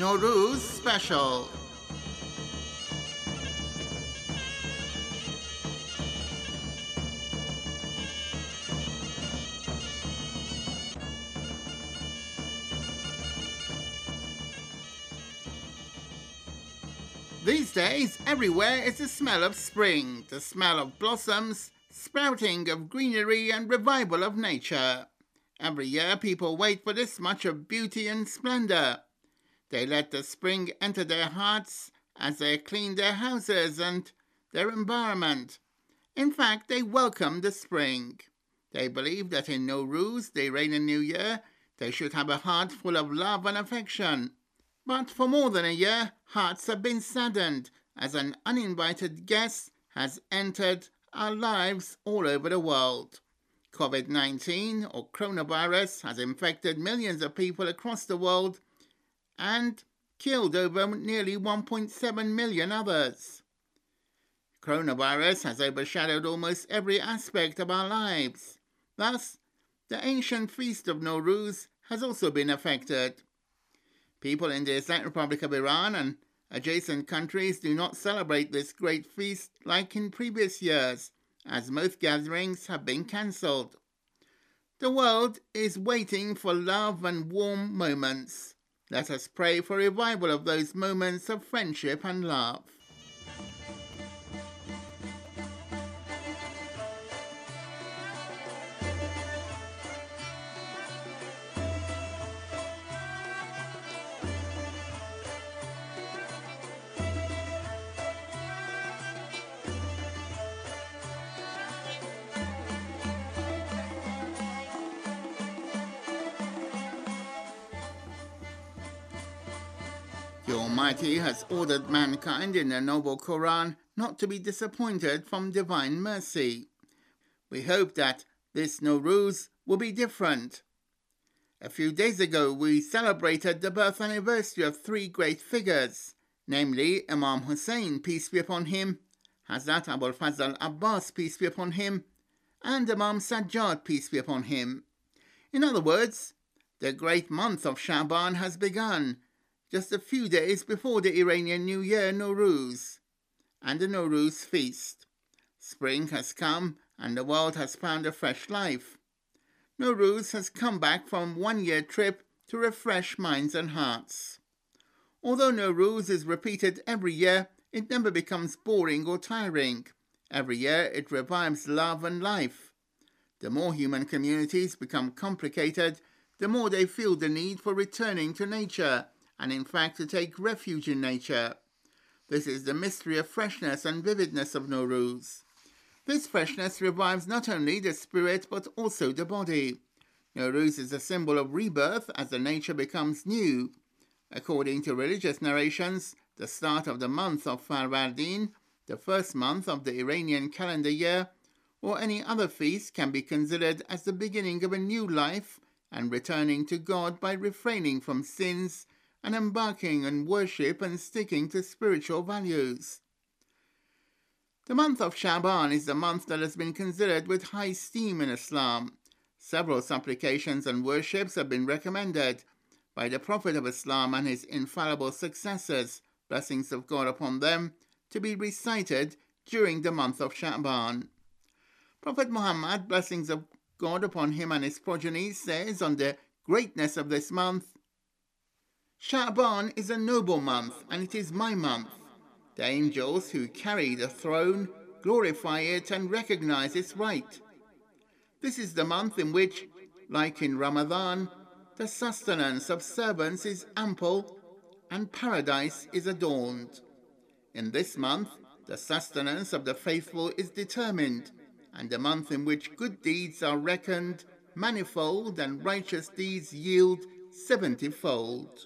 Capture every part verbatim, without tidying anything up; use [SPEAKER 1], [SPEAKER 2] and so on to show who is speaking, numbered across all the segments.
[SPEAKER 1] Nowruz Special. These days, everywhere is the smell of spring, the smell of blossoms, sprouting of greenery and revival of nature. Every year people wait for this much of beauty and splendor. They let the spring enter their hearts as they clean their houses and their environment. In fact, they welcome the spring. They believe that in Nowruz, the Iranian New Year, they should have a heart full of love and affection. But for more than a year, hearts have been saddened as an uninvited guest has entered our lives all over the world. COVID nineteen, or coronavirus, has infected millions of people across the world and killed over nearly one point seven million others. Coronavirus has overshadowed almost every aspect of our lives. Thus, the ancient feast of Nowruz has also been affected. People in the Islamic Republic of Iran and adjacent countries do not celebrate this great feast like in previous years, as most gatherings have been cancelled. The world is waiting for love and warm moments. Let us pray for revival of those moments of friendship and love. The Almighty has ordered mankind in the Noble Quran not to be disappointed from divine mercy. We hope that this Nowruz will be different. A few days ago, we celebrated the birth anniversary of three great figures, namely Imam Hussein, peace be upon him, Hazrat Abul Fazl Abbas, peace be upon him, and Imam Sajjad, peace be upon him. In other words, the great month of Shaban has begun, just a few days before the Iranian New Year Nowruz and the Nowruz feast. Spring has come and the world has found a fresh life. Nowruz has come back from one-year trip to refresh minds and hearts. Although Nowruz is repeated every year, it never becomes boring or tiring. Every year it revives love and life. The more human communities become complicated, the more they feel the need for returning to nature, and in fact to take refuge in nature. This is the mystery of freshness and vividness of Nowruz. This freshness revives not only the spirit but also the body. Nowruz is a symbol of rebirth as the nature becomes new. According to religious narrations, the start of the month of Farvardin, the first month of the Iranian calendar year, or any other feast can be considered as the beginning of a new life and returning to God by refraining from sins and embarking on worship and sticking to spiritual values. The month of Shaban is the month that has been considered with high esteem in Islam. Several supplications and worships have been recommended by the Prophet of Islam and his infallible successors, blessings of God upon them, to be recited during the month of Shaban. Prophet Muhammad, blessings of God upon him and his progeny, says on the greatness of this month, Sha'ban is a noble month, and it is my month. The angels who carry the throne glorify it and recognize its right. This is the month in which, like in Ramadan, the sustenance of servants is ample and paradise is adorned. In this month, the sustenance of the faithful is determined, and the month in which good deeds are reckoned manifold and righteous deeds yield seventyfold.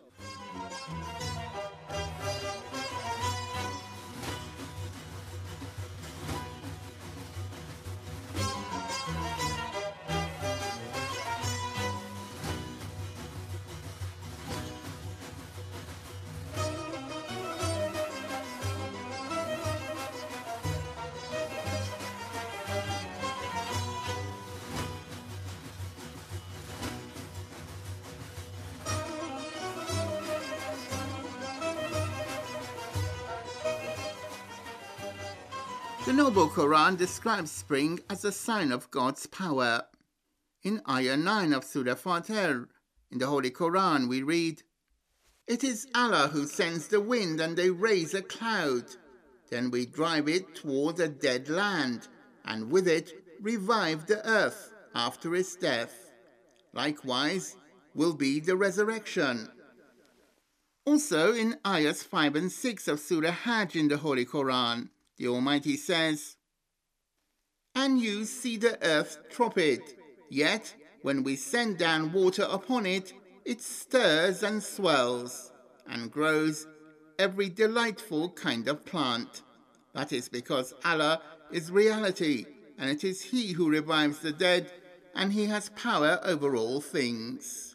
[SPEAKER 1] The Noble Quran describes spring as a sign of God's power. In Ayah nine of Surah Fatir, in the Holy Quran, we read, "It is Allah who sends the wind and they raise a cloud. Then we drive it toward a dead land, and with it revive the earth after its death. Likewise will be the resurrection." Also in Ayahs five and six of Surah Hajj in the Holy Quran, the Almighty says, "And you see the earth tropid, yet when we send down water upon it, it stirs and swells, and grows every delightful kind of plant. That is because Allah is reality, and it is He who revives the dead, and He has power over all things."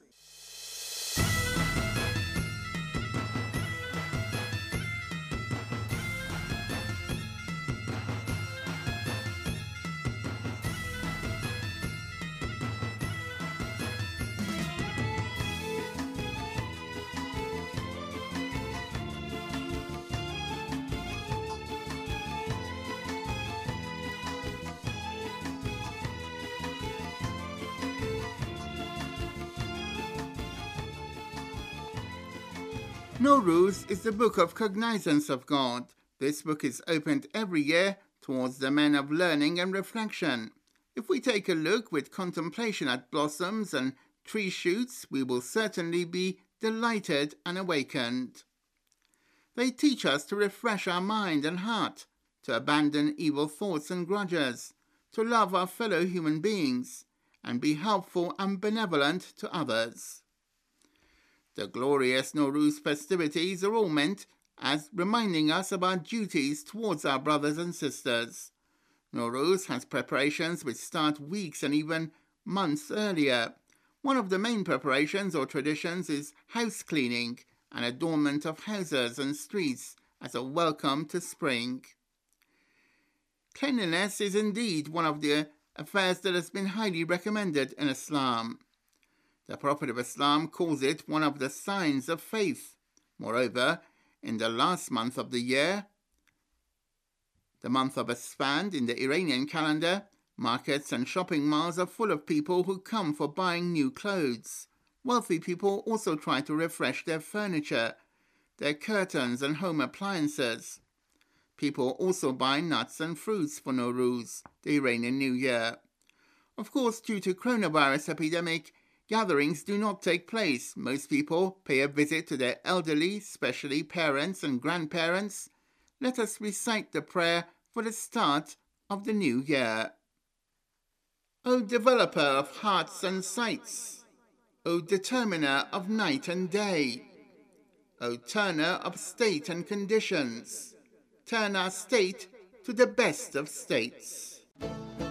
[SPEAKER 1] Nowruz is the book of cognizance of God. This book is opened every year towards the men of learning and reflection. If we take a look with contemplation at blossoms and tree shoots, we will certainly be delighted and awakened. They teach us to refresh our mind and heart, to abandon evil thoughts and grudges, to love our fellow human beings, and be helpful and benevolent to others. The glorious Nowruz festivities are all meant as reminding us of our duties towards our brothers and sisters. Nowruz has preparations which start weeks and even months earlier. One of the main preparations or traditions is house cleaning and adornment of houses and streets as a welcome to spring. Cleanliness is indeed one of the affairs that has been highly recommended in Islam. The Prophet of Islam calls it one of the signs of faith. Moreover, in the last month of the year, the month of Esfand in the Iranian calendar, markets and shopping malls are full of people who come for buying new clothes. Wealthy people also try to refresh their furniture, their curtains and home appliances. People also buy nuts and fruits for Nowruz, the Iranian New Year. Of course, due to coronavirus epidemic, gatherings do not take place. Most people pay a visit to their elderly, especially parents and grandparents. Let us recite the prayer for the start of the new year. O developer of hearts and sights, O determiner of night and day, O turner of state and conditions, turn our state to the best of states.